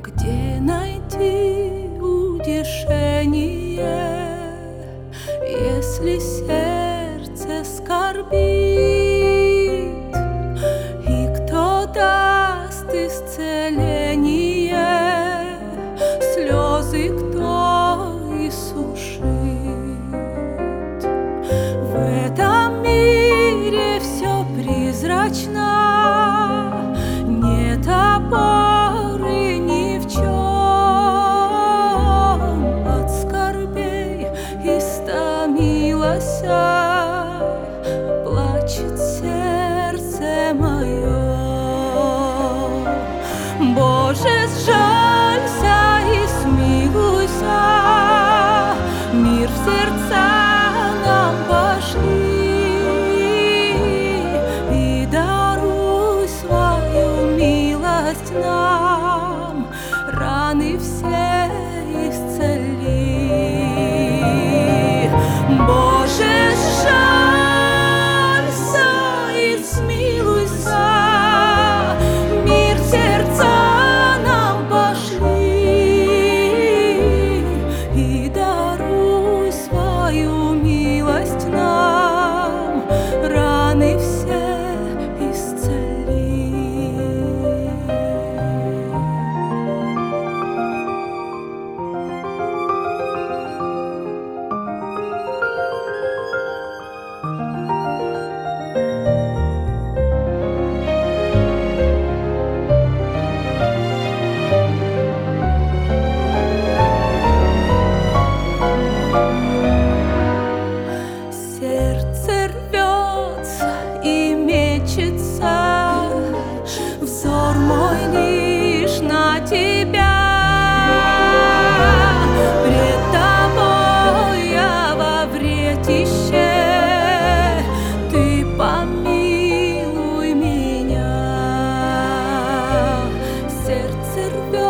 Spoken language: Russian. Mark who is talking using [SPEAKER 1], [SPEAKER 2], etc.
[SPEAKER 1] Где найти утешение, если сердце скорбит? И кто даст исцеление, слезы кто иссушит? В этом мире все призрачно, нет опоры ни в чем. От скорбей истомилась, плачет сердце мое. Боже, сжалься и смилуйся, мир в сердца нам пошли, и даруй свою милость нам, раны все исцели. Боже, сжалься и смилуйся, мир в сердца нам пошли, и даруй свою милость нам, раны все исцели. Сердце рвется и мечется, взор мой лишь на тебя. Пред тобой я во вретище, ты помилуй меня. Сердце рвется